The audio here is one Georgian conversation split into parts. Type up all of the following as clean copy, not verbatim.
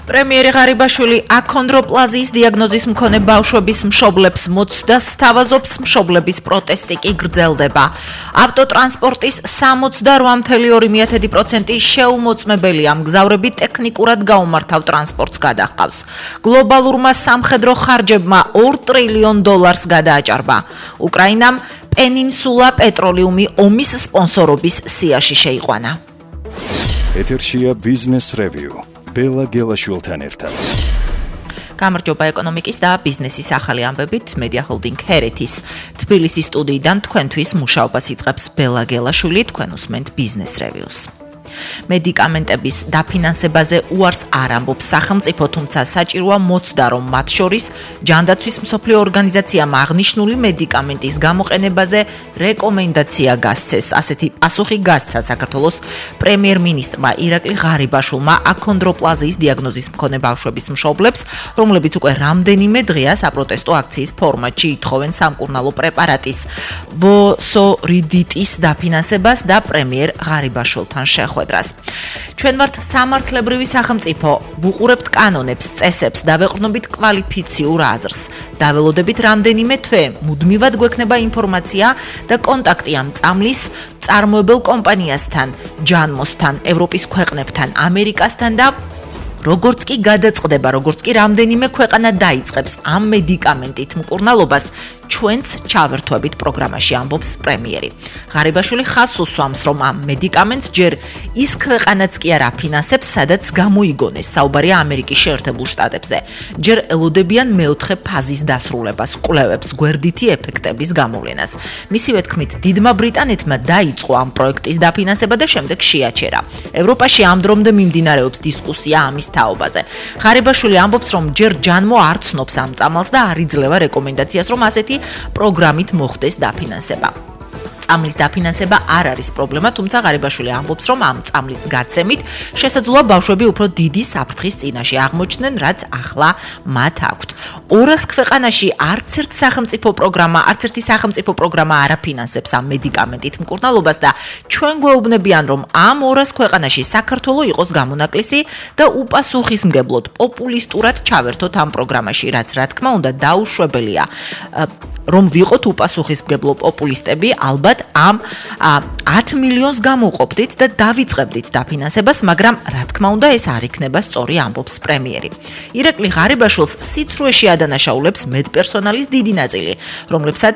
პრემიერი ღარიბაშვილი აქონდროპლაზიის დიაგნოზის მქონე ბავშვების მშობლებს მოცდას სთავაზობს, მშობლების პროტესტი კი გრძელდება. ავტოტრანსპორტის 68,2% შეუმოწმებელია, მგზავრები ტექნიკურად გაუმართავ ტრანსპორტს გადაჰყავს. გლობალურმა სამხედრო ხარჯებმა $2 ტრილიონ გადააჭარბა. უკრაინამ პენინსულა პეტროლიუმი ომის სპონსორობის სიაში შეიყვანა. ეთერშია ბიზნეს რევიუ. ბელა გელაშვილთან ერთად. გამარჯობა ეკონომიკის და ბიზნესის ახალი ამბებით მედია ჰოლდინგ ჰერეთის თბილისის სტუდიიდან თქვენთვის მუშაობას იწყებს ბელა გელაშვილი, თქვენ უსმენთ ბიზნეს რევიუს. მედიკამენტების დაფინანსებაზე უარს არ ამბობს სახელმწიფო, თუმცა საჭიროა მოცდა, რომ მათ შორის ჯანდაცვის მსოფლიო ორგანიზაციამ აღნიშნული მედიკამენტის გამოყენებაზე რეკომენდაცია გასცეს. ასეთი პასუხი გასცა საქართველოს პრემიერ-მინისტრმა ირაკლი ღარიბაშვილმა აქონდროპლაზიის დიაგნოზის მქონე ბავშვების მშობლებს, რომლებიც უკვე რამდენიმე დღეა საპროტესტო აქციის ფორმატში ითხოვენ სამკურნალო პრეპარატის ვოსორიდიტის დაფინანსებას და პრემიერ ღარიბაშვილთან შეხვედრას. ჩვენ ვართ სამართლებრივი სახელმწიფო, ვუყურებთ კანონებს, წესებს და ვეყრდნობით კვალიფიციურ აზრს. დაველოდებით რამდენიმე თვე, მუდმივად გვექნება ინფორმაცია და კონტაქტი ამ წამლის წარმოებელ კომპანიასთან, ჯანმოსთან, ევროპის ქვეყნებთან, ამერიკასთან და როგორც კი გადაწყდება, როგორც კი რამდენიმე ქვეყანა დაიწყებს ამ მედიკამენტით მკურნალობას, ჩვენც ჩავერთვებით პროგრამაში, ამბობს პრემიერი. ღარიბაშვილი ხაზს უსვამს, რომ ამ მედიკამენტს ჯერ ის ქვეყანაც კი არ აფინანსებს, სადაც გამოიგონეს, საუბარია ამერიკის შეერთებულ შტატებზე. ჯერ ელოდებიან მეოთხე ფაზის დასრულებას, კვლევებს, გვერდითი ეფექტების გამოვლენას. მისივე თქმით, დიდმა ბრიტანეთმა დაიწყო ამ პროექტის დაფინანსება და შემდეგ შეაჩერა. ევროპაში ამ დრომდე მიმდინარეობს დისკუსია ამის თაობაზე. ღარიბაშვილი ამბობს, რომ ჯერ ჯანმო არ ცნობს ამ წამალს და არ იძლევა რეკომენდაციას, რომ ასეთი პროგრამით მოხდეს დაფინანსება. წამლის დაფინანსება არ არის პრობლემა, თუმცა ღარიბაშვილი ამბობს, რომ ამ წამლის გაცემით შესაძლოა ბავშვები უფრო დიდი საფრთხის წინაშე აღმოჩნდნენ, რაც ახლა მათ აქვთ. 200 ქვეყანაში არც ერთი სახელმწიფო პროგრამა არ აფინანსებს ამ მედიკამენტით მკურნალობას და ჩვენ გვეუბნებიან, რომ ამ 200 ქვეყანაში საქართველო იყოს გამონაკლისი და უპასუხისმგებლოდ პოპულისტურად ჩავერთოთ ამ პროგრამაში, რაც რა თქმა უნდა დაუშვებელია. რომ ვიყოთ უპასუხისმგებლო პოპულისტები, ალბათ ამ 10 მილიონს გამოვყოფდით და დავიწყებდით დაფინანსებას, მაგრამ რა თქმა უნდა ეს არ იქნება სწორი, ამბობს პრემიერი. ირაკლი ღარიბაშვილს სიცრუეში ადანაშაულებს მედპერსონალის დიდი ნაწილი, რომლებსაც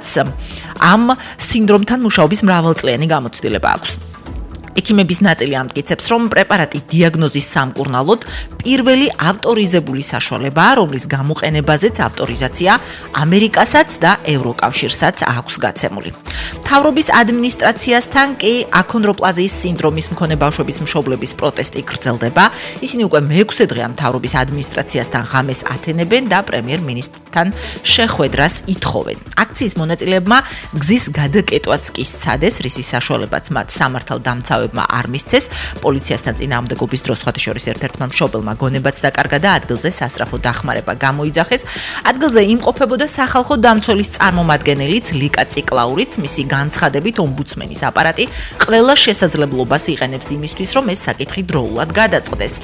ამ სინდრომთან მუშაობის მრავალწლიანი გამოცდილება აქვს. ექიმების ნაწილი ამტკიცებს, რომ პრეპარატი დიაგნოზის სამკურნალოდ პირველი ავტორიზებული საშუალებაა, რომლის გამოყენებაზეც ავტორიზაცია ამერიკასაც და ევროკავშირსაც აქვს გაცემული. მთავრობის ადმინისტრაციასთან კი აქონდროპლაზიის სინდრომის მქონე ბავშვების მშობლების პროტესტი გრძელდება. ისინი უკვე მე-6 დღეა მთავრობის ადმინისტრაციასთან ღამეს ათენებენ და პრემიერ-მინისტრთან შეხვედრას ითხოვენ. აქციის მონაწილეებმა გზის გადაკეტვაც კი სცადეს, რისი საშუალებაც მათ სამართალდამცავებმა არ მისცეს. პოლიციასთან წინააღმდეგობის დროს სხვათაშორის ერთ-ერთმა მშობელმა გონებაც დაკარგა და ადგილზე სასწრაფო დახმარება გამოიძახეს. ადგილზე იმყოფებოდა სახალხო დამცველის წარმომადგენელიც ლიკა ციკლაურიც, მისი განცხადებით ომბუდსმენის აპარატი ყველა შესაძლებლობას იყენებს იმისთვის, რომ ეს საკითხი დროულად გადაწყდეს.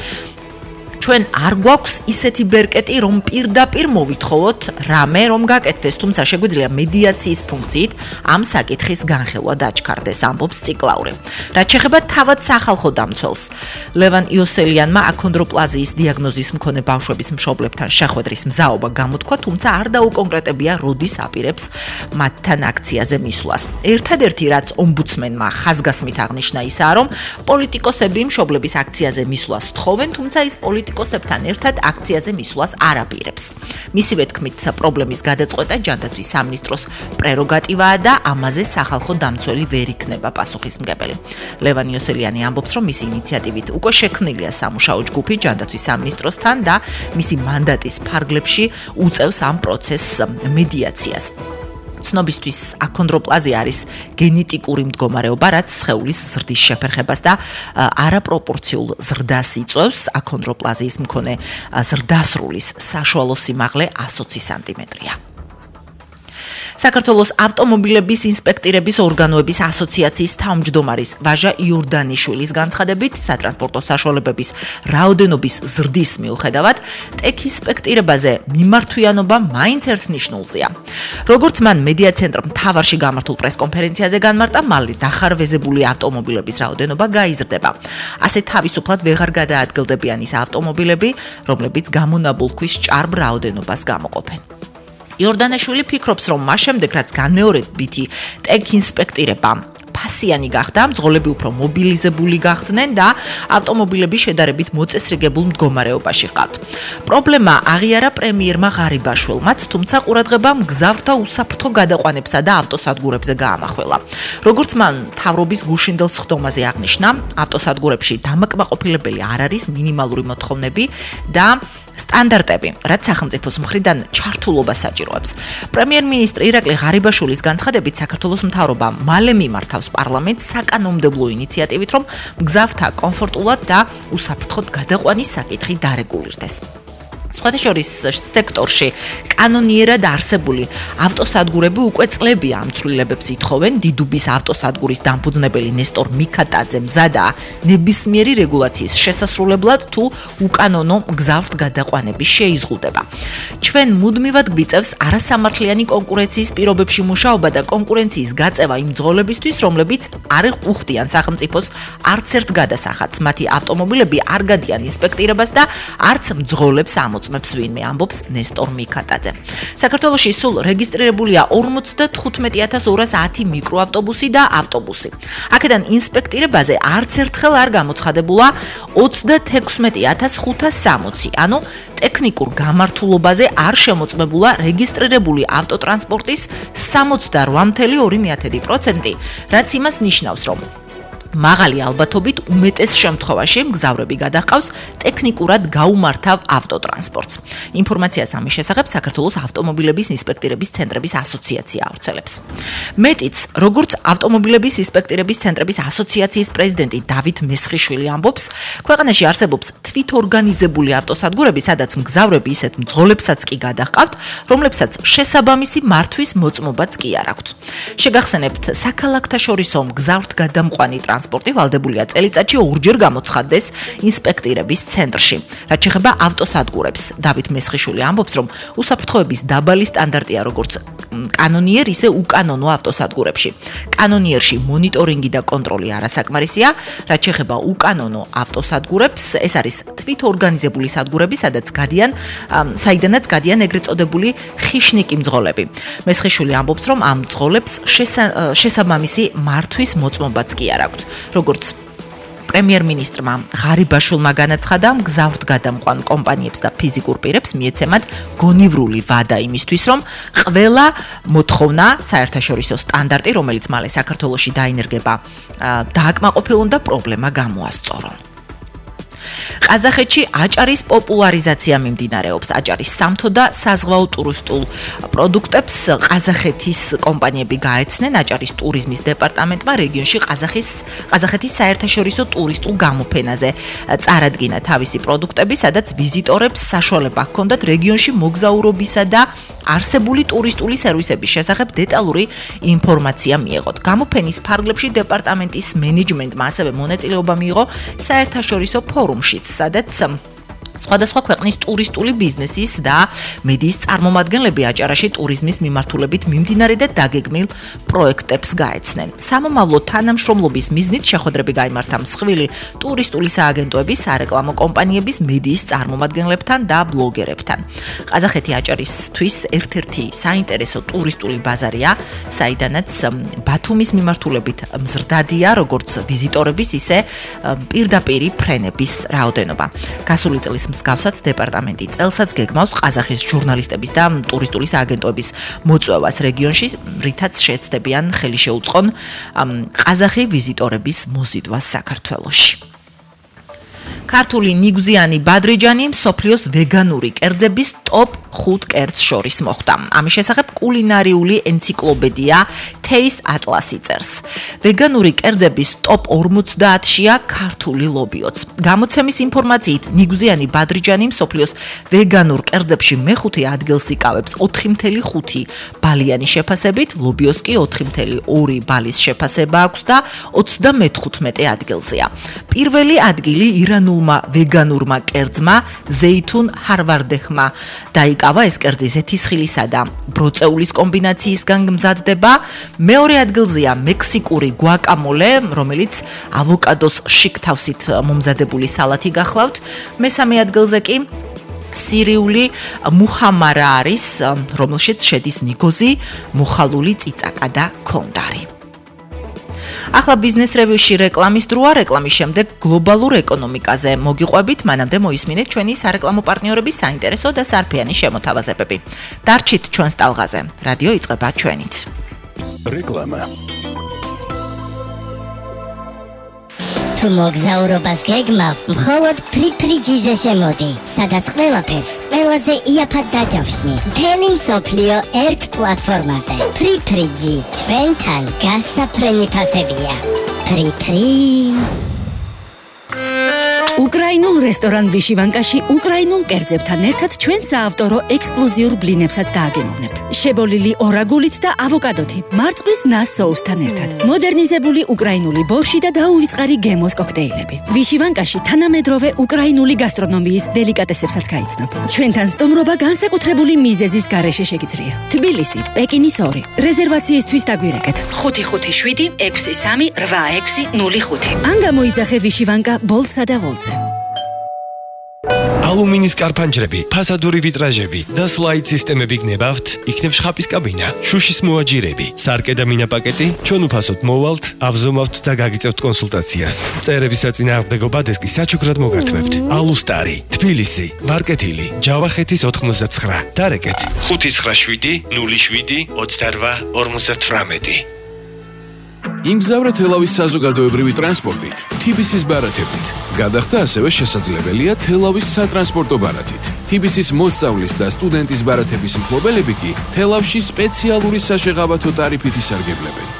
ჩვენ არ გვაქვს ისეთი ბერკეტი, რომ პირდაპირ მოვითხოვოთ რამე, რომ გაკეთდეს, თუმცა შეგვიძლია მედიაციის ფუნქციით ამ საკითხის განხილვა დაჩქარდეს, ამბობს ციკლაური. რაც შეეხება თავად სახალხო დამცველს, ლევან იოსელიანმა აქონდროპლაზიის დიაგნოზის მქონე ბავშვების მშობლებთან შეხვედრის მზაობა გამოთქვა, თუმცა არ დაუკონკრეტებია, როდის აპირებს მათთან აქციაზე მისვლას. ერთადერთი, რაც ომბუდსმენმა ხაზგასმით აღნიშნა, ისაა, რომ პოლიტიკოსები მშობლების აქციაზე მისვლას თხოვენ, თუმცა ის პოლიტიკოსებთან ერთად აქციაზე მისვლას არ აპირებს. მისივე თქმით, პრობლემის გადაწყვეტა ჯანდაცვის სამინისტროს პრეროგატივაა და ამაზე სახალხო დამცველი ვერ იქნება პასუხისმგებელი. ლევან იოსელიანი ამბობს, რომ მისი ინიციატივით უკვე შექმნილია სამუშაო ჯგუფი ჯანდაცვის სამინისტროსთან და მისი მანდატის ფარგლებში უწევს ამ პროცესს მედიაციას. ცნობისთვის აქონდროპლაზია არის გენეტიკური მდგომარეობა, რაც სხეულის ზრდის შეფერხებას და არაპროპორციულ ზრდას იწვევს. აქონდროპლაზიის მქონე ზრდასრულის საშუალო სიმაღლე 120 სანტიმეტრია. საქართველოს ავტომობილების ინსპექტირების ორგანოების ასოციაციის თავმჯდომარის ვაჟა იორდანიშვილის განცხადებით, სატრანსპორტო საშუალებების რაოდენობის ზრდის მიუხედავად, ტექ ინსპექტირებაზე მიმართვიანობა მაინც ერთნიშნულზეა. როგორც მან მედია ცენტრ მთავარში გამართულ პრესკონფერენციაზე განმარტა, მალე დახარვეზებული ავტომობილების რაოდენობა გაიზრდება. ასე თავისუფლად ვეღარ გადაადგილდებიან ის ავტომობილები, რომლებიც გამონაბოლ ქვის ჭარბ რაოდენობას გამოყოფენ. იორდანაშვილი ფიქრობს, რომ მას შემდეგ, რაც განმეორებითი ტექ ინსპექტირება ფასიანი გახდა, მძღოლები უფრო მობილიზებული გახდნენ და ავტომობილები შედარებით მოწესრიგებულ მდგომარეობაში ჰყავთ. პრობლემა აღიარა პრემიერმა ღარიბაშვილმაც, თუმცა ყურადღება მგზავრთა უსაფრთხო გადაყვანებსა და ავტოსადგურებზე გაამახვილა. როგორც მან მთავრობის გუშინდელ სხდომაზე აღნიშნა, ავტოსადგურებში დამაკმაყოფილებელი არ არის მინიმალური მოთხოვნები და სტანდარტები, რაც სახელმწიფოს მხრიდან ჩართულობას საჭიროებს. პრემიერ-მინისტრი ირაკლი ღარიბაშვილის განცხადებით, საქართველოს მთავრობა მალე მიმართავს პარლამენტს საკანონმდებლო ინიციატივით, რომ მგზავრთა კომფორტულად და უსაფრთხოდ გადაყვანის საკითხი დარეგულირდეს. სხვადასხვა სექტორში კანონიერად არსებული ავტოსადგურები უკვე წლებია ამ ცვლილებებს ითხოვენ. დიდუბის ავტოსადგურის დამფუძნებელი ნესტორ მიქატაძე მზადა ნებისმიერი რეგულაციის შესასრულებლად თუ უკანონო მგზავრთ გადაყვანები შეიზღუდება. ჩვენ მუდმივად გვიწევს არასამართლიანი კონკურენციის პირობებში მუშაობა და კონკურენციის გაწევა იმ მძღოლებისთვის, რომლებიც არ უხდიან სახელმწიფოს არც ერთ გადასახადს. მათი ავტომობილები არ გადიან ინსპექტირებას და არც მძღოლებს მოწმებს ვინმე, ამბობს ნესტორ მიქატაძე. საქართველოში სულ რეგისტრირებულია 55210 მიკროავტობუსი და ავტობუსი. აქედან ინსპექტირებაზე არც ერთხელ არ გამოცხადებულა 36560, ანუ ტექნიკურ გამართულობაზე არ შემოწმებულა რეგისტრირებული ავტოტრანსპორტის 68.2%, რაც იმას ნიშნავს, რომ მაღალი ალბათობით უმეტეს შემთხვევაში მგზავრები გადაჰყავს ტექნიკურად გაუმართავ ავტოტრანსპორტს. ინფორმაციას ამის შესახებ საქართველოს ავტომობილების ინსპექტირების ცენტრების ასოციაცია ავრცელებს. მეტიც, როგორც ავტომობილების ინსპექტირების ცენტრების ასოციაციის პრეზიდენტი დავით მესხიშვილი ამბობს, ქვეყანაში არსებობს თვითორგანიზებული ავტოსადგურები, სადაც მგზავრები ისეთ მძღოლებსაც კი გადაჰყავთ, რომლებსაც შესაბამისი მართვის მოწმობაც კი არ აქვთ. შეგახსენებთ, საქალაქთაშორისო მგზავრთ გადამყვანი ტრანსპორტი ვალდებულია წელიწადში 2 ჯერ გამოცხადდეს ინსპექტირების ცენტრში. რაც შეეხება ავტოსადგურებს, დავით მესხიშვილი ამბობს, რომ უსაფრთხოების დაბალი სტანდარტია როგორც კანონიერ, ისე უკანონო ავტოსადგურებში. კანონიერში მონიტორინგი და კონტროლი არასაკმარისია, რაც შეეხება უკანონო ავტოსადგურებს, ეს არის თვითორგანიზებული სადგურები, საიდანაც გადიან ეგრეთ წოდებული ხიშნიკი მძღოლები. მესხიშვილი ამბობს, რომ ამ მძღოლებს შესაბამისი მართვის მოწმობაც კი არ აქვთ. როგორც პრემიერ-მინისტრმა ღარიბაშვილმა განაცხადა, მგზავრთ გადამყვან კომპანიებს და ფიზიკურ პირებს მიეცემათ გონივრული ვადა იმისთვის, რომ ყველა მოთხოვნა საერთაშორისო სტანდარტი, რომელიც მალე საქართველოში დაინერგება, დააკმაყოფილონ და პრობლემა გამოასწორონ. ყაზახეთში აჭარის პოპულარიზაცია მიმდინარეობს. აჭარის სამთო და საზღვაო ტურისტულ პროდუქტებს ყაზახეთის კომპანიები გაეცნენ. აჭარის ტურიზმის დეპარტამენტმა რეგიონში ყაზახეთის საერთაშორისო ტურისტულ გამოფენაზე წარადგინა თავისი პროდუქტები, სადაც ვიზიტორებს საშუალება ჰქონდათ რეგიონში მოგზაურობისა და არსებული ტურისტული სერვისების შესახებ დეტალური ინფორმაცია მიეღოთ. გამოფენის ფარგლებში დეპარტამენტის მენეჯმენტმა ასევე მონაწილეობა მიიღო საერთაშორისო ფორუმშიც, სადაც სხვადასხვა ქვეყნის ტურისტული ბიზნესის და მედიის წარმომადგენლები აჭარაში ტურიზმის მიმართულებით მიმდინარე და დაგეგმილ პროექტებს გაეცნენ. სამომავლო თანამშრომლობის მიზნით შეხვედრები გაიმართა მსხვილი ტურისტული სააგენტოების, სარეკლამო კომპანიების, მედიის წარმომადგენლებთან და ბლოგერებთან. ყაზახეთი აჭარისთვის ერთ-ერთი საინტერესო ტურისტული ბაზარია, საიდანაც ბათუმის მიმართულებით მზრდადია როგორც ვიზიტორების, ისე პირდაპირი ფრენების რაოდენობა. გასული წლის მსგავსად დეპარტამენტი წელსაც გეგმავს ყაზახის ჟურნალისტების და ტურისტული სააგენტოების მოწვევას რეგიონში, რითაც შეეცდებიან ხელი შეუწყონ ყაზახი ვიზიტორების მოზიდვას საქართველოში. ქართული ნიგზიანი ბადრიჯანი მსოფლიოს ვეგანური კერძების ტოპ 5 კერძს შორის მოხვდა. ამის შესახებ კულინარიული ენციკლოპედია Taste Atlas წერს. ვეგანური კერძების ტოპ 50-შია ქართული ლობიოც. გამოცემის ინფორმაციით, ნიგუზიანი ბადრიჯანი მსოფლიოს ვეგანურ კერძებში მეხუთე ადგილს იკავებს 4.5 ბალიანი შეფასებით, ლობიოს კი 4.2 ბალის შეფასება აქვს და 35 ადგილზეა. პირველი ადგილი ირანულმა ვეგანურმა კერძმა ზეითუნ ჰარვარდეხმა დაიკავა. ეს კერძი ზეთისხილისა და ბროწეულის კომბინაციისგან მზადდება. მეორე ადგილზეა მექსიკური გვაკამოლე, რომელიც ავოკადოს შიგთავსით მომზადებული სალათი გახლავთ. მესამე ადგილზე კი სირიული მუჰამარა არის, რომელშიც შედის ნიგოზი, მოხალული წიწაკა და ქონდარი. ახლა ბიზნეს რევიუში რეკლამის დროა. რეკლამის შემდეგ გლობალურ ეკონომიკაზე მოგიყვებით, მანამდე მოისმინეთ ჩვენი სარეკლამო პარტნიორების საინტერესო და სარფიანი შემოთავაზებები. დარჩით ჩვენს ტალღაზე. რადიო იწყება ჩვენით. რეკლამა. თუ მოგზაურობას გეგმავ, მხოლოდ ფრიფრიჯიზე შემოდი, სადაც ყველაფერს ყველაზე იაფად დაჯავშნი. მთელი მსოფლიო ერთ პლატფორმაზე. ფრიფრიჯი, ჩვენთან გასაფრენი ფასებია. ფრიფრი. უკრაინულ რესტორან ვიშივანკაში უკრაინულ კერძებთან ერთად ჩვენ საავტორო ექსკლუზიურ ბლინებსაც დააგემოვნებთ. შებოლილი ორაგულით და ავოკადოთი, მარწყვის ნას соუსთან ერთად. მოდერნიზებული უკრაინული ბორში და დაუვიწყარი გემოს კოქტეილები. ვიშივანკაში თანამედროვე უკრაინული გასტრონომიის დელიკატესებსაც გაიცნობ. ჩვენთან სტუმრობა განსაკუთრებული მიზეზის გარეშე შეგიძლია. თბილისი, პეკინის 2. რეზერვაციისთვის დაგვირეკეთ 557 63 8605. ან გამოიძახე ვიშივანკა ბოლსა და ვოლზე. ალუმინის კარფანჯრები, ფასადური ვიტრაჟები და სლაიდ სისტემები გნებავთ, იქნებ შხაპის კაბინა, შუშის მოაჯირები, სარკე და მინა პაკეტი, ჩვენ უფასოდ მოვალთ, ავზომავთ და გაგიწევთ კონსულტაციას. წერების საწინააღმდეგო დესკი საჩუქრად მოგართმევთ. ალუსტარი, თბილისი, ვარკეთილი, ჯავახეთის 89. დარეკეთ 597 07 28 58. იმგზავრა თელავის საზოგადოებრივი ტრანსპორტით, TBC-ის ბარათებით. გადახდა ასევე შესაძლებელია თელავის სატრანსპორტო ბარათით. TBC-ის მოსწავლის და სტუდენტის ბარათების მფლობელები კი თელავში სპეციალური საშეღავათო ტარიფით ისარგებლებენ.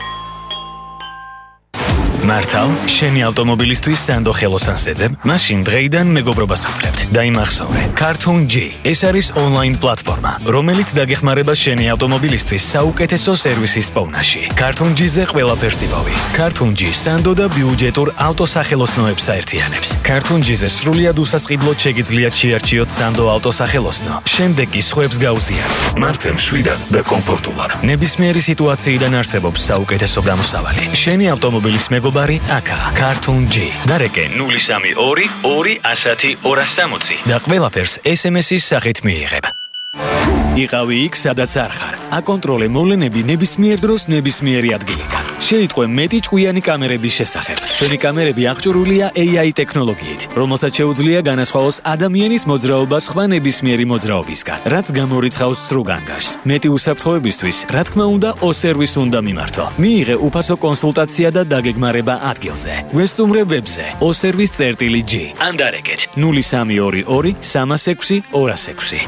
მართავ, შენი ავტომობილისთვის სანდო ხელოსანს ეძებ, მაშინ დღეიდან მეგობრობას ვუწყებთ. დაიმახსოვრე. Cartoon G. ეს არის ონლაინ პლატფორმა, რომელიც დაგეხმარება შენი ავტომობილისთვის საუკეთესო სერვისის პოვნაში. Cartoon G-ზე ყველაფერს იპოვი. Cartoon G სანდო და ბიუჯეტურ ავტოსახელოსნოებს აერთიანებს. Cartoon G-ზე სრულიად უსასყიდლოდ შეგიძლიათ შეარჩიოთ სანდო ავტოსახელოსნო. შემდეგ კი სხვებს გაუზიაროთ. მართლ მშვიდად და კომფორტულად. ნებისმიერი სიტუაციიდან არსებობს საუკეთესო გამოსავალი. შენი ავტომობილის მეგობარი აკა Cartoon G. დარეკე 032 210 260 და ყველაფერს SMS-ის სახით მიიღებ. იყავი იქ, სადაც არ ხარ. აკონტროლე მოვლენები ნებისმიერ დროს ნებისმიერი ადგილიდან. შეიტყვე მეტი ჭკვიანი კამერების შესახებ. ჩვენი კამერები აღჭურვილია AI ტექნოლოგიით, რომელსაც შეუძლია განასხვაოს ადამიანის მოძრაობა სხვა ნებისმიერი მოძრაობისგან, რაც გამორიცხავს სრუგანგაშს. მეტი უსაფრთხოებისთვის, რა თქმა უნდა, O-Service უნდა მიმართო. მიიღე უფასო კონსულტაცია და დაგეგმარება ადგილზე. გვესტუმრე ვებზე O-Service.G. ან დარეკეთ 0322 306 206.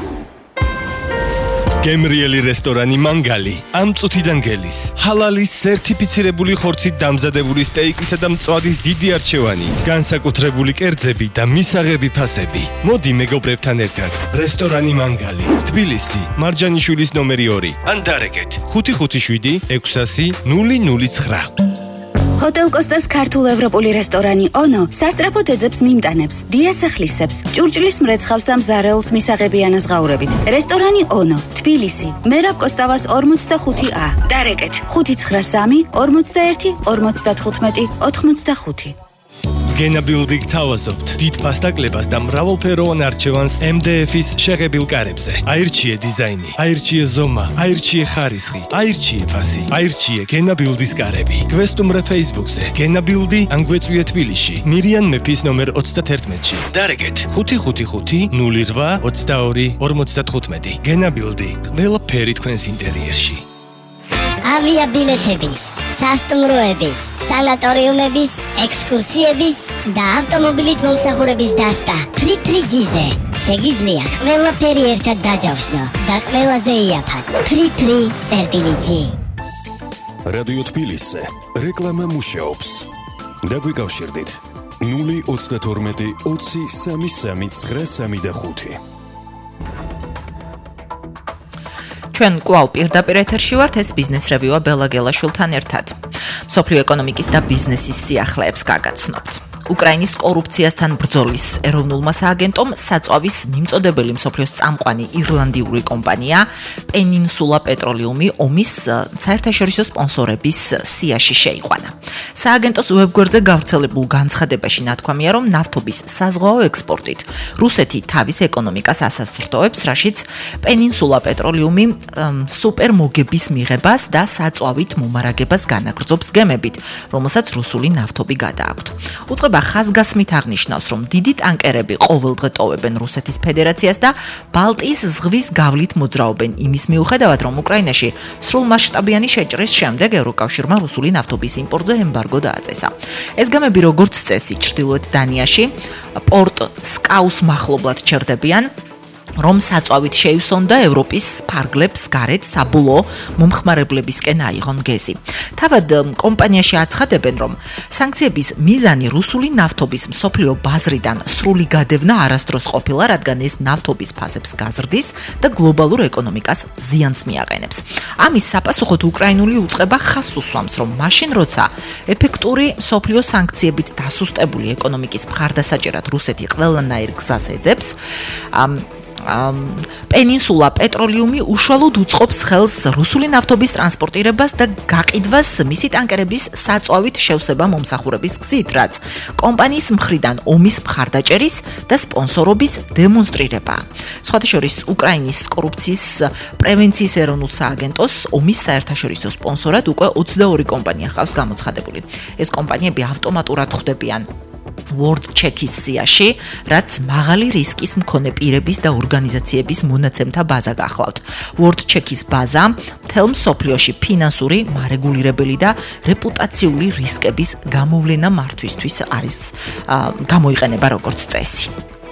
გემრიელი რესტორანი მანგალი ამ წუთიდან გელის. ჰალალის სერტიფიცირებული ხორცით დამზადებული სტეიკისა და მწვადის დიდი არჩევანი, განსაკუთრებული კერძები და მისაღები ფასები. მოდი მეგობრებთან ერთად. რესტორანი მანგალი, თბილისი, მარჯანიშვილის ნომერი 2. ან დარეკეთ 557 600 009. ჰოტელ კოსტას ქართულ ევროპული რესტორანი ონო სასწრაფოდ ეძებს მიმტანებს, დიასახლისებს, ჭურჭლის მრეცხავს და მზარეულს მისაღებიანას ღაურებით. რესტორანი ონო, თბილისი, მერაბ კოსტავას 45A. დარეკეთ 593 41 55 85. გენა ბილდინგ თავაზობთ დიდ ფასტაკლებას და მრავალფეროვან არჩევანს MDF-ის შეღებილ კარებზე. აირჩიე დიზაინი, აირჩიე ზომა, აირჩიე ხარისხი, აირჩიე ფასი, აირჩიე გენა ბილდის კარები. გვესტუმრე Facebook-ზე გენა ბილდი ან გვეწვიე თბილისში, მირიან მეფის ნომერ 31-ში. დარეკეთ 555 08 22 55. გენა ბილდი, ყველაფერი თქვენს ინტერიერში. ავიაბილეთების სასტუმროების, სანატორიუმების, ექსკურსიების და ავტომობილით მომსახურების დასტა. ფრიფრიჯიზე შეგიძლია ყველაფერი ერთად დაჯავშნო და ყველაზე იაფად. ფრიფრი.G. რადიო თბილისზე რეკლამა მუშაობს. დაგვიკავშირდით 032 20 33 935. ჩვენ კვლავ პირდაპირ ეთერში ვართ, ეს ბიზნეს რევიუა ბელა გელაშვილთან ერთად. მსოფლიო ეკონომიკის და ბიზნესის სიახლეებს გაგაცნობთ. უკრაინის კორუფციასთან ბრძოლის ეროვნულმა სააგენტომ საწვავის მიმწოდებელი მსოფლიოს წამყვანი ირლანდიური კომპანია პენინსულა პეტროლიუმი ომის საერთაშორისო სპონსორების სიაში შეიყვანა. სააგენტოს ვებგვერდზე გავრცელებულ განცხადებაში ნათქვამია, რომ ნავთობის საზღვაო ექსპორტით რუსეთი თავის ეკონომიკას ასასწრდოებს, რაშიც პენინსულა პეტროლიუმი სუპერმოგების მიღებას და საწვავით მომარაგებას განაგრძობს გემებით, რომელსაც რუსული ნავთობი გადააქვთ. ხაზგასმით აღნიშნავს, რომ დიდი ტანკერები ყოველდღე ტოვებენ რუსეთის ფედერაციას და ბალტიის ზღვის გავლით მოძრაობენ იმის მიუხედავად, რომ უკრაინაში სრულმასშტაბიანი შეჭრის შემდეგ ევროკავშირმა რუსული ნავთობის იმპორტზე ემბარგო დააწესა. ეს გემები როგორც წესი ჩრდილოეთ დანიაში პორტ სკაუს მახლობლად ჩერდებიან, რომ საწვავით შეივსონდა ევროპის ფარგლებს გარეთ საბოლოო მომხმარებლებისკენ აიღონ გეზი. თავად კომპანიაში აცხადებენ, რომ სანქციების მიზანი რუსული ნავთობის მსოფლიო ბაზრიდან სრული გადევნა არასდროს ყოფილა, რადგან ეს ნავთობის ფასებს გაზრდის და გლობალურ ეკონომიკას ზიანს მიაყენებს. ამის საპასუხოდ უკრაინული უწყება ხაზს უსვამს, რომ მაშინ როცა ეფექტური მსოფლიო სანქციებით დასუსტებული ეკონომიკის მხარდასაჭერად რუსეთი ყველანაირ გზას ეძებს, პენინსულა პეტროლიუმი უშუალოდ უწყობს ხელს რუსული ნავთობის ტრანსპორტირებას და გაყიდვას მისი ტანკერების საწვავით შევსება მომსახურების გზით, რაც კომპანიის მხრიდან ომის მხარდაჭერის და სპონსორობის დემონსტრირებაა. სხვათა შორის უკრაინის კორუფციის პრევენციის ეროვნულ სააგენტოს ომის საერთაშორისო სპონსორად უკვე 22 კომპანია ჰყავს გამოცხადებული. ეს კომპანიები ავტომატურად ხვდებიან World Check-ის სიაში, რაც მაღალი რისკის მქონე პირების და ორგანიზაციების მონაცემთა ბაზა გახლავთ. World Check-ის ბაზა მთელ მსოფლიოში ფინანსური, მარეგულირებელი და რეპუტაციული რისკების გამოვლენა მართვისთვის არის გამოიყენება როგორც წესი.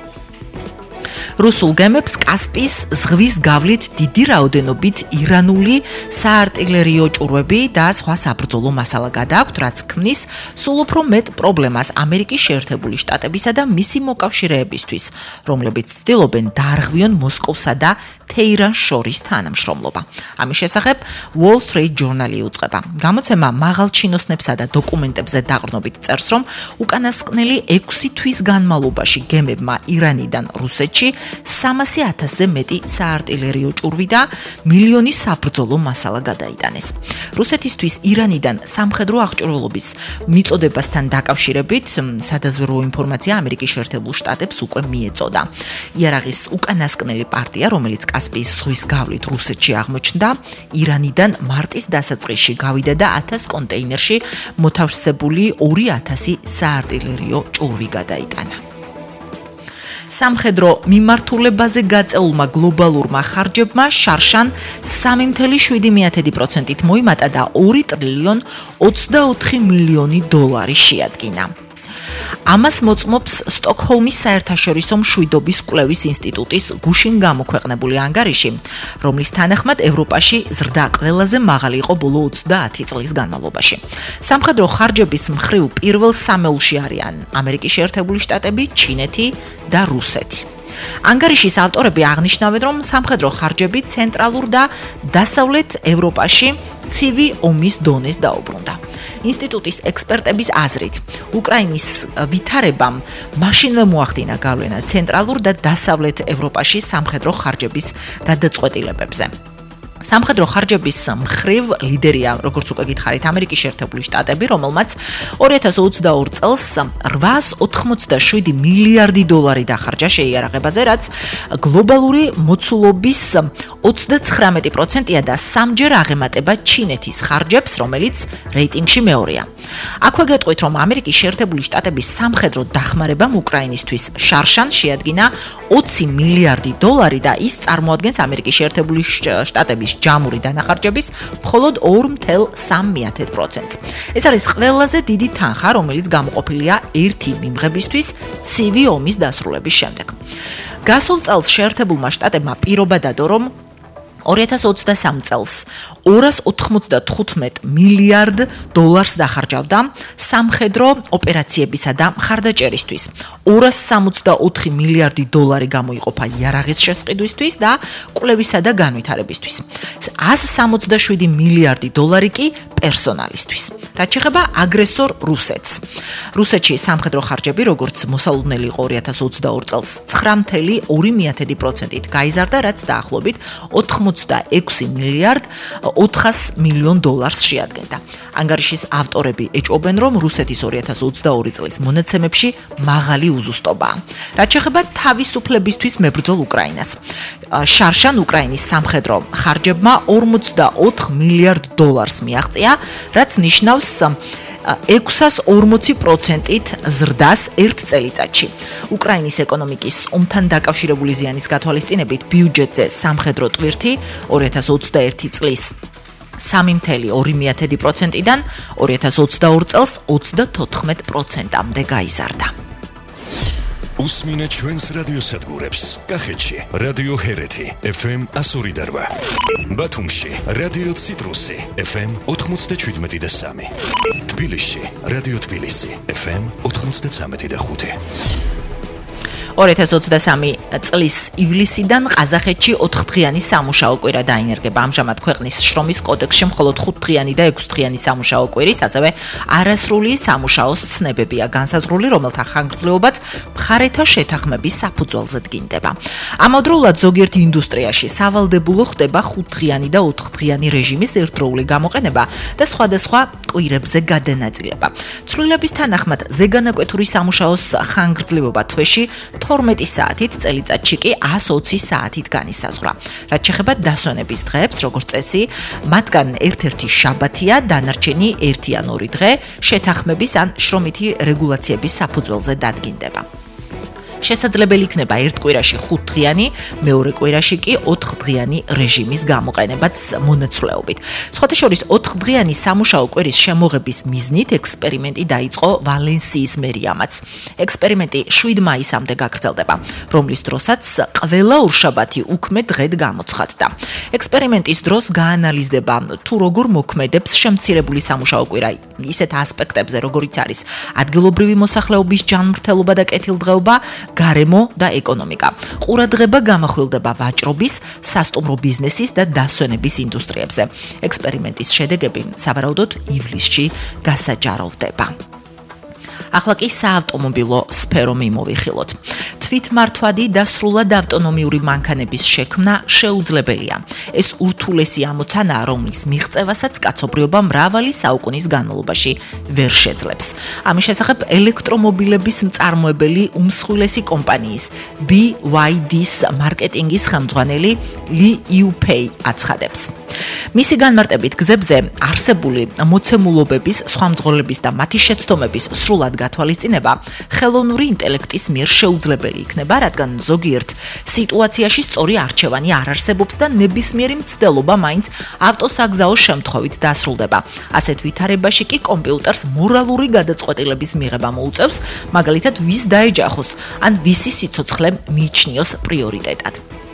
რუსულ გემებს კასპიის ზღვის გავლით დიდი რაოდენობით ირანული საარტილერიო ჭურვები და სხვა საბრძოლო მასალა გადააქვთ, რაც ქმნის სულ უფრო მეტ პრობლემას ამერიკის შეერთებული შტატებისა და მისი მოკავშირეებისთვის, რომლებიც ცდილობენ დაარღვიონ მოსკოვსა და თეირანს შორის თანამშრომლობა. ამის შესახებ Wall Street Journal უწყება. გამოცემა მაღალ ჩინოსნებსა და დოკუმენტებზე დაყრდნობით წერს, რომ უკანასკნელი 6 თვის განმავლობაში გემებმა ირანიდან რუსეთში 300,000-ზე მეტი საარტილერიო ჭურვი და მილიონი საბრძოლო მასალა გადაიტანეს. რუსეთისთვის ირანიდან სამხედრო აღჭურვილობის მიწოდებასთან დაკავშირებით სადაზვერვო ინფორმაცია ამერიკის შეერთებულ შტატებს უკვე მიეწოდა. იარაღის უკანასკნელი პარტია, რომელიც კასპიის ზღვის გავლით რუსეთში აღმოჩნდა, ირანიდან მარტის დასაწყისში გავიდა და 1000 კონტეინერში მოთავსებული 2000 საარტილერიო ჭურვი გადაიტანა. სამხედრო მიმართულებაზე გაწეულმა გლობალურმა ხარჯებმა შარშან 3.7%-ით მოიმატა და 2 ტრილიონ 24 მილიონი დოლარი შეადგინა. ამას მოწმობს სტოკჰოლმის საერთაშორისო მშვიდობის კვლევის ინსტიტუტის გუშინ გამოქვეყნებული ანგარიში, რომლის თანახმად ევროპაში ზრდა ყველაზე მაღალი იყო ბოლო 30 წლის განმავლობაში. სამხედრო ხარჯების მხრივ პირველ სამეულში არიან ამერიკის შეერთებული შტატები, ჩინეთი და რუსეთი. ანგარიშის ავტორები აღნიშნავენ, რომ სამხედრო ხარჯები ცენტრალურ და დასავლეთ ევროპაში ცივი ომის დონეს დაუბრუნდა. ინსტიტუტის ექსპერტების აზრით, უკრაინის ვითარებამ მაშინვე მოახდინა გავლენა ცენტრალურ და დასავლეთ ევროპაში სამხედრო ხარჯების გადაწყვეტილებებზე. სამხედრო ხარჯების მხრივ ლიდერია, როგორც უკვე გითხარით, ამერიკის შეერთებული შტატები, რომელმაც 2022 წელს 887 მილიარდი დოლარი დახარჯა შეიარაღებაზე, რაც გლობალური მოცულობის 39%-ია და სამჯერ აღემატება ჩინეთის ხარჯებს, რომელიც რეიტინგში მეორეა. აქვე გეტყვით, რომ ამერიკის შეერთებული შტატების სამხედრო დახმარებამ უკრაინისთვის შარშან შეადგინა 20 მილიარდი დოლარი და ის წარმოადგენს ამერიკის შეერთებული შტატების ქვეყნის ჯამური დანახარჯების მხოლოდ 2.3%-ს. ეს არის ყველაზე დიდი თანხა, რომელიც გამოყოფილია ერთი მიმღებისთვის ცივი ომის დასრულების შემდეგ. გასულ წელს შეერთებულმა შტატებმა პირობა დადო, რომ 2023 წელს 295 მილიარდ დოლარს დახარჯავდა სამხედრო ოპერაციებისა და მხარდაჭერისთვის. 264 მილიარდი დოლარი გამოიყოფა იარაღის შესყიდვისთვის და კვლევისა და განვითარებისთვის. 167 მილიარდი დოლარი კი პერსონალისთვის. რაც შეეხება აგრესორ რუსეთს. რუსეთში სამხედრო ხარჯები, როგორც მოსალოდნელი იყო 2022 წელს 9.2%-ით გაიზარდა, რაც დაახლოებით 86 მილიარდ 400 მილიონ დოლარს შეადგენდა. ანგარიშის ავტორები ეჭვობენ, რომ რუსეთის 2022 წლის მონაცემებში მაღალი უზუსტობაა. რაც შეეხება თავისუფლებისთვის მებრძოლ უკრაინას. შარშან უკრაინის სამხედრო ხარჯებმა 44 მილიარდ დოლარს მიაღწია, რაც ნიშნავს 640%-ით ზრდას ერთ წელიწადში. უკრაინის ეკონომიკის ომთან დაკავშირებული ზიანის გათვალისწინებით ბიუჯეტზე სამხედრო ტვირთი 2021 წლის 3.2%-დან 2022 წელს 34%-მდე გაიზარდა. უსმინეთ ჩვენს რადიოსადგურებს. კახეთში რადიო ჰერეთი FM 102.8, ბათუმში რადიო ციტრუსი FM 97.3, თბილისში რადიო თბილისი FM 93.5. 2023 წლის ივლისიდან ყაზახეთში 4-დღიანი სამუშაო კვირა დაინერგება. ამჟამად ქვეყნის შრომის კოდექსში მხოლოდ 5-დღიანი და 6-დღიანი სამუშაო კვირის, ასევე არასრული სამუშაოს ცნებებია განსაზღვრული, რომელთა ხანგრძლივობაც მხარეთა შეთანხმების საფუძველზე დგინდება. ამავდროულად ზოგიერთ ინდუსტრიაში სავალდებულო ხდება 5-დღიანი და 4-დღიანი რეჟიმის ერთდროული გამოყენება და სხვადასხვა კვირებზე გადანაწილება. ცვლილების თანახმად ზეგანაკვეთური სამუშაოს ხანგრძლივობა თვეში 12 საათით, წელიწადში კი 120 საათით განისაზღვრა. რაც შეეხება დასვენების დღეებს, როგორც წესი, მათგან ერთ-ერთი შაბათია, დანარჩენი 1 ან 2 დღე შეთანხმების ან შრომითი რეგულაციების საფუძველზე დადგინდება. შესაძლებელი იქნება ერთ კვირაში 5-დღიანი, მეორე კვირაში კი 4-დღიანი რეჟიმის გამოყენებაც მონაცვლეობით. სხვათა შორის 4-დღიანი სამუშაო კვირის შემოღების მიზნით ექსპერიმენტი დაიწყო ვალენსიის მერიამაც. ექსპერიმენტი 7 მაისამდე გაგრძელდება, რომლის დროსაც ყველა ორშაბათი უქმე დღედ გამოცხადდა. ექსპერიმენტის დროს გაანალიზდება თუ როგორ მოქმედებს შემცირებული სამუშაო კვირა ისეთ ასპექტებზე, როგორიც არის ადგილობრივი მოსახლეობის ჯანმრთელობა და კეთილდღეობა, გარემო და ეკონომიკა. ყურადღება გამახვილდება ვაჭრობის, სასტუმრო ბიზნესის და დასვენების ინდუსტრიებზე. ექსპერიმენტის შედეგები სავარაუდოდ ივლისში გასაჯაროვდება. ახლა კი საავტომობილო სფერო მიმოვიხილოთ. თვითმართვადი და სრულად ავტონომიური მანქანების შექმნა შეუძლებელია. ეს ურთულესი ამოცანაა, რომლის მიღწევასაც კაცობრიობა მრავალი საუკუნის განმავლობაში ვერ შეძლებს. ამის შესახებ ელექტრომობილების მწარმოებელი უმსხვილესი კომპანიის BYD-ს მარკეტინგის ხელმძღვანელი Li Yupei აცხადებს. მისი განმარტებით გზებზე არსებული მოცემულობების, სხვა მძღოლების და მათი შეცდომების სრულად გათვალისწინება ხელოვნური ინტელექტის მიერ შეუძლებელი იქნება, რადგან ზოგიერთ სიტუაციაში სწორი არჩევანი არ არსებობს და ნებისმიერი მცდელობა მაინც ავტოსაგზაო შემთხვევით დასრულდება. ასეთ ვითარებაში კი კომპიუტერს მორალური გადაწყვეტილების მიღება მოუწევს, მაგალითად ვის დაეჯახოს ან ვისი სიცოცხლე მიიჩნიოს პრიორიტეტად.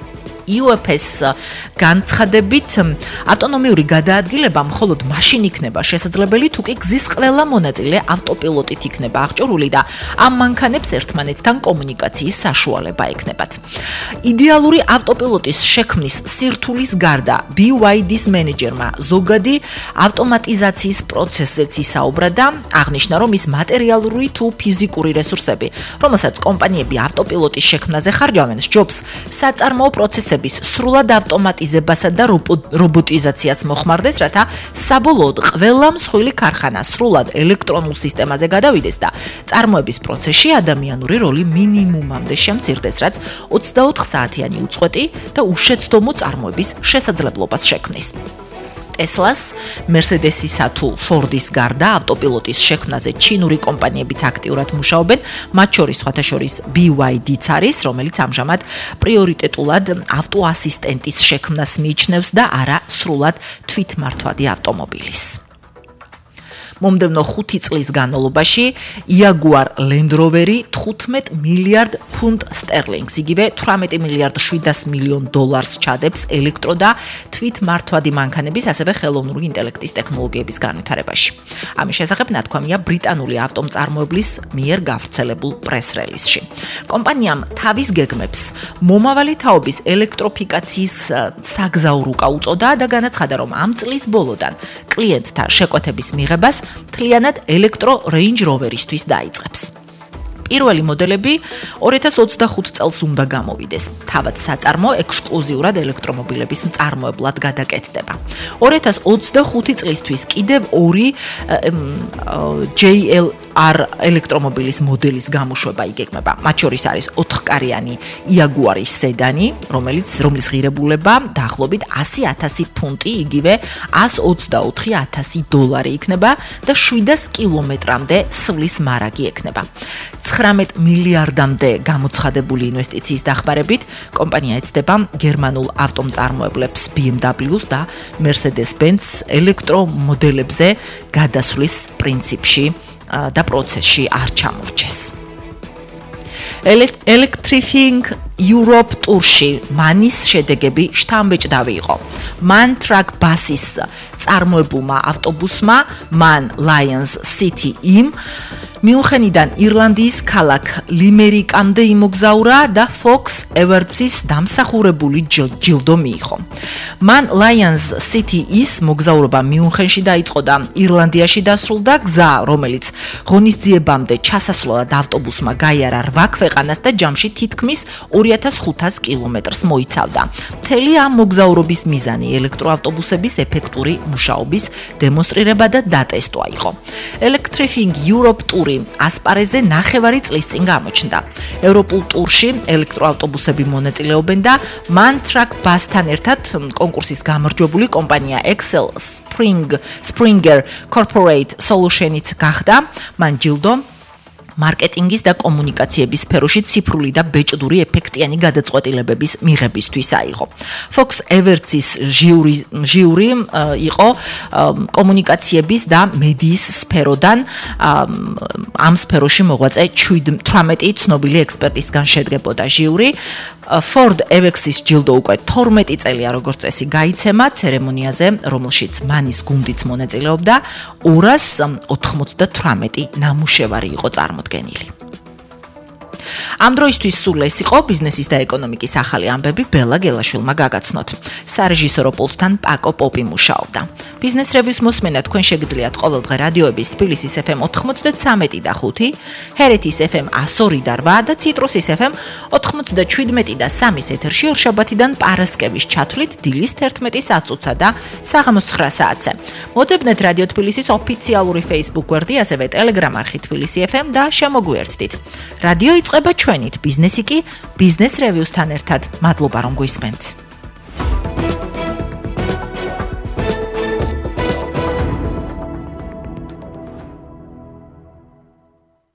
UPS განცხადებით ავტონომიური გადაადგილება მხოლოდ მაშინ იქნება შესაძლებელი, თუ კი გზის ყველა მონაწილე ავტოპილოტით იქნება აღჭურვილი და ამ მანქანებს ერთმანეთთან კომუნიკაციის საშუალება ექნებათ. იდეალური ავტოპილოტის შექმნის სირთულის გარდა BYD-ს მენეჯერმა ზოგადი ავტომატიზაციის პროცესზეც ისაუბრა და აღნიშნა, რომ ის მატერიალური თუ ფიზიკური რესურსები, რომელსაც კომპანიები ავტოპილოტის შექმნაზე ხარჯავენ, სჯობს საწარმოო პროცესების სრულად ავტომატიზებასა და რობოტიზაციას მოხმარდეს, რათა საბოლოოდ ყველა მსხვილი ქარხანა სრულად ელექტრონულ სისტემაზე გადავიდეს და წარმოების პროცესში ადამიანური როლი მინიმუმამდე შემცირდეს, რაც 24 საათიანი უწყვეტი და უშეცდომო წარმოების შესაძლებლობას შექმნის. Tesla-ს, Mercedes-ისა თუ Ford-ის გარდა ავტოპილოტის შექმნაზე ჩინური კომპანიებიც აქტიურად მუშაობენ, მათ შორის სხვათაშორის BYD-ც არის, რომელიც ამჟამად პრიორიტეტულად ავტოასისტენტის შექმნას მიიჩნევს და არა სრულად თვითმართვადი ავტომობილის. მომდევნო 5 წლის განმავლობაში Jaguar Land Rover-ი 15 მილიარდ ფუნტ სტერლინგს, იგივე 18 მილიარდ 700 მილიონ დოლარს ჩადებს ელექტრო და თვითმართვადი მანქანების, ასევე ხელოვნური ინტელექტის ტექნოლოგიების განვითარებაში. ამის შესახებ ნათქვამია ბრიტანული ავტომწარმოებლის მიერ გავრცელებულ პრეს-რელიზში. კომპანიამ თავის გეგმებს მომავალი თაობის ელექტროფიკაციის საგზაო რუკა უწოდა და განაცხადა, რომ ამ წლის ბოლოდან კლიენტთა შეკვეთების მიღებას მთლიანად ელექტრო Range Rover-ისთვის დაიწყებს. პირველი მოდელები 2025 წელს უნდა გამოვიდეს. თავად საწარმო ექსკლუზიურად ელექტრომობილების მწარმოებლად გადაკეთდება. 2025 წლისთვის კიდევ 2 JLR ელექტრომობილის მოდელის გამოშვება იგეგმება. მათ შორის არის 4-კარიანი Jaguar-ის სედანი, რომლის ღირებულება დაახლოებით 100,000 ფუნტი, იგივე 124,000 დოლარი იქნება და 700 კილომეტრამდე სვლის მარაგი ექნება. 19 მილიარდამდე გამოცხადებული ინვესტიციის დახმარებით კომპანია ეცდება გერმანულ ავტომწარმოებლებს BMW-ს და Mercedes-Benz ელექტრომოდელებზე გადასვლის პრინციპში და პროცესში არ ჩამორჩეს. Electrifying Europe ტურში მანის შედეგები შთამბეჭდავი იყო. Man Truck Buses წარმოებულმა ავტობუსმა Man Lions City იმ მიუნხენიდან ირლანდიის ქალაქ ლიმერიკამდე იმოგზაურა და Fox Awards-ის დამსახურებული ჯილდო მიიღო. Man Lions City-ის მოგზაურობა მიუნხენში დაიწყო და ირლანდიაში დასრულდა გზა, რომელიც ღონისძიებამდე ჩასასვლელად ავტობუსმა გაიარა 8 ქვეყანას და ჯამში თითქმის 2500 კილომეტრს მოიცავდა. მთელი ამ მოგზაურობის მიზანი ელექტროავტობუსების ეფექტური მუშაობის დემონსტრირება და დატესტვა იყო. Electrifying Europe ტური ასპარეზზე 9 წლის წინ გამოჩნდა. ევროპულ ტურში ელექტროავტობუსები მონაწილეობენ და Man Truck Bus-თან ერთად კონკურსის გამარჯვებული კომპანია Excel Springer Corporate Solutions-იც გახდა. მან ჯილდო მარკეტინგის და კომუნიკაციების სფეროში ციფრული და ბეჭდური ეფექტიანი გადაწყვეტილებების მიღებისთვის აიღო. Fox Awards-ის ჟიური იყო კომუნიკაციების და მედიის სფეროდან, ამ სფეროში მოღვაწე 18 ცნობილი ექსპერტისგან შედგებოდა ჟიური. Ford Apex-ის ჯილდო უკვე 12 წელია როგორც წესი გაიცემა ცერემონიაზე, რომელშიც მანის გუნდიც მონაწილეობდა, 298 ნამუშევარი იყო წარმოდგენილი. ამ დროისთვის სულ ეს იყო ბიზნესის და ეკონომიკის ახალი ამბები ბელა გელაშვილმა გაგაცნოთ. სარეჟისორო პულტთან პაკო პოპი მუშაობდა. ბიზნეს რევიუს მოსმენა თქვენ შეგიძლიათ ყოველდღე რადიოების თბილისის FM 93 და 5, ჰერეთის FM 102 და 8 და ციტრუსის FM 97 და 3 ეთერში ორშაბათიდან პარასკევის ჩათვლით დილის 11 საათსა და საღამოს 9 საათზე. მოძებნეთ რადიო თბილისის ოფიციალური Facebook გვერდი, ასევე Telegram არხი თბილისი FM და შემოგვიერთდით. რადიო იწყება ჩვენით, ბიზნესი კი ბიზნეს რევიუსთან ერთად. მადლობა რომ გვისმენთ.